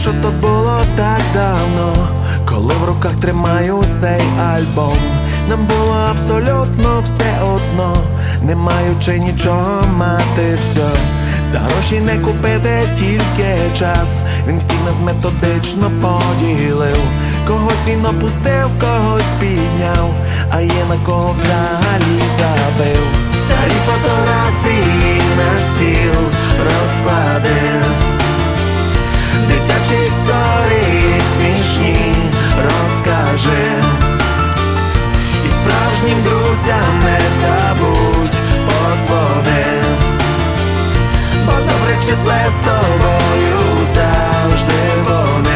що то було так давно, коли в руках тримаю цей альбом. Нам було абсолютно все одно, не маючи нічого мати все. За гроші не купити тільки час, він всіх нас методично поділив. Когось він опустив, когось підняв, а є на кого взагалі забив. Старі фотографії на стіл розклади, дитячі історії смішні розкажи, і справжнім друзям не забудь подзвони, бо добре числе з тобою завжди вони.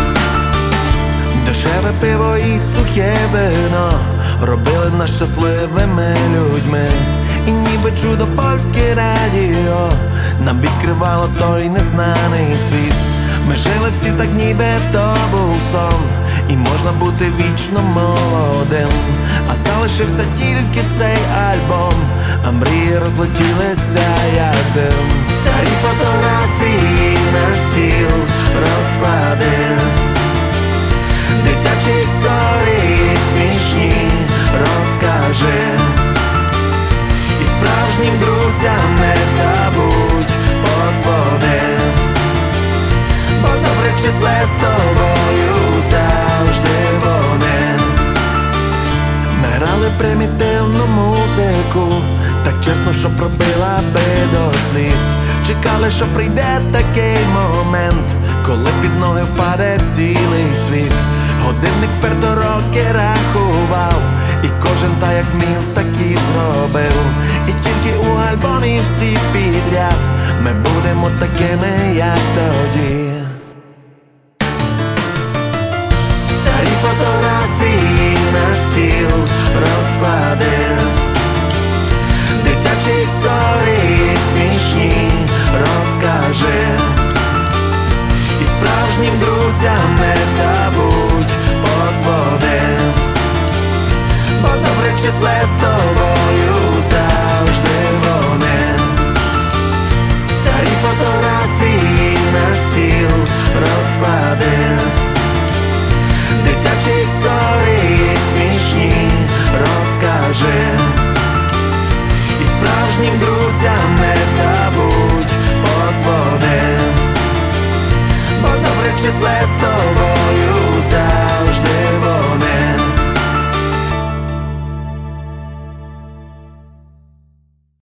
Дешеве пиво і сухе вино робили нас щасливими людьми, і ніби чудо польське радіо нам відкривало той незнаний світ. Ми жили всі так, ніби то був сон, і можна бути вічно молодим. А залишився тільки цей альбом, а мрії розлетілися як дим. Старі фотографії на стіл розклади, дитячі історії смішні розкажи, і справжнім друзям не забудь подзвони, бо добре числе з тобою завжди вони. Ми грали примітивну музику, так чесно, що пробила би до сліз. Чекали, що прийде такий момент, коли під ноги впаде цілий світ. Годинник вперто роки рахував, і кожен так як вмів, так і зробив. І тільки у альбомі всі підряд ми будемо такими, як тоді. Старі фотографії на стіл розклади, дитячі історії смішні розкажи, і справжнім друзям не забудь подзвони, бо добре числе з тобою